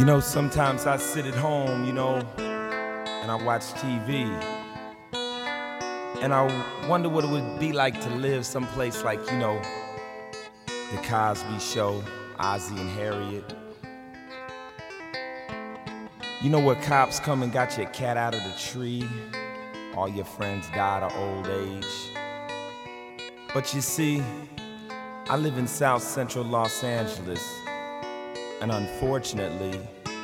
You know, sometimes I sit at home, and I watch TV. And I wonder what it would be like to live someplace like, The Cosby Show, Ozzie and Harriet. Where cops come and got your cat out of the tree, all your friends died of old age. But you see, I live in South Central Los Angeles, and unfortunately,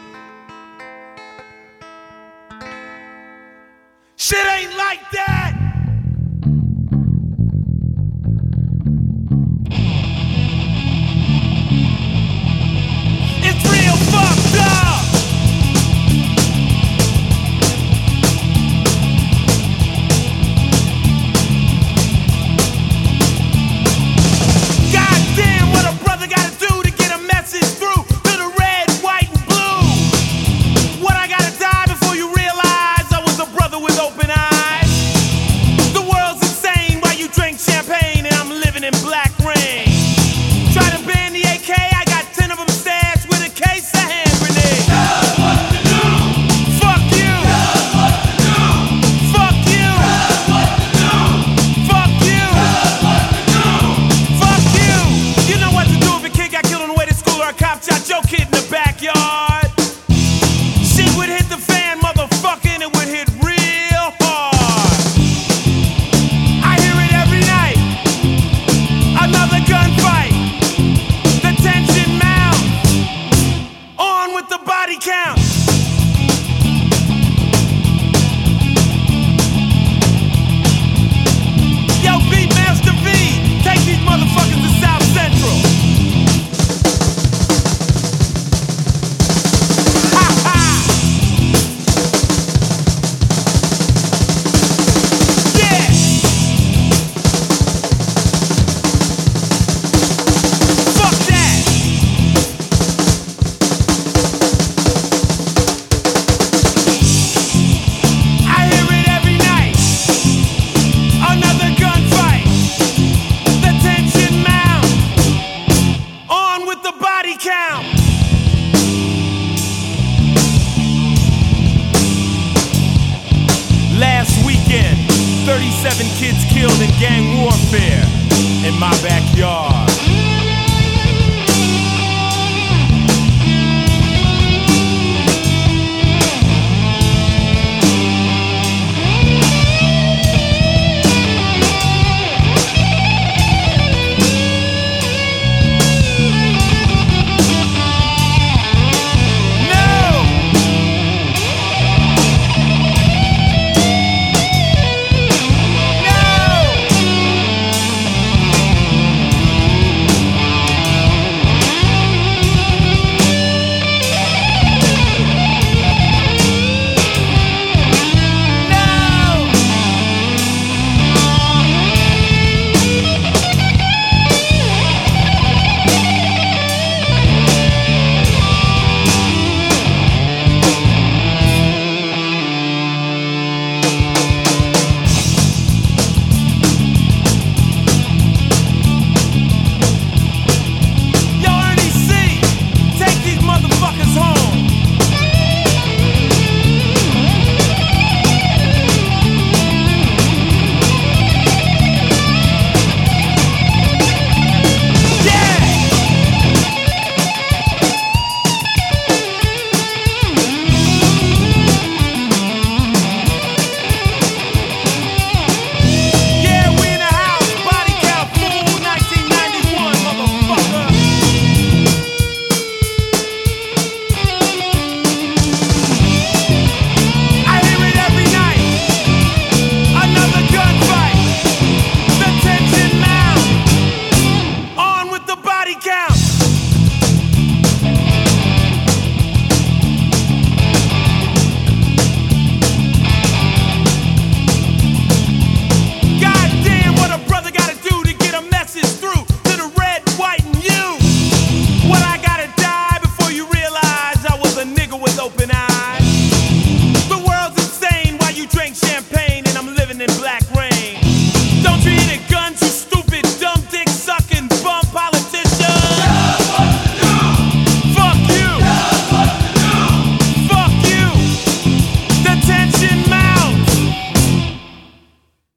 shit ain't like that! It's real fucked up! Goddamn, what a brother gotta do to get a message through to the red, white, and blue. What I gotta die before you realize I was a brother with open eyes. The world's insane while you drink champagne and I'm living in black rain. Try to ban the AK, I got 10 of them stashed with a case of hand grenades. Tell us what to do. Fuck you. Tell us what to do. Fuck you. Tell us what to do. Fuck you. Tell us what to do. Fuck you. You know what to do if a kid got killed on the way to school or a cop shot your kid in the backyard. Shit would hit the fan, motherfucker, and it would hit real hard. I hear it every night. Another gunfight. The tension mounts. On with the body count. Yo, Beatmaster V, take these motherfuckers to South Central. Ha ha! Yeah! Fuck that! I hear it every night. Another gunfight. The tension mounts. On with the body count. Last weekend, 37 kids killed in gang warfare in my backyard.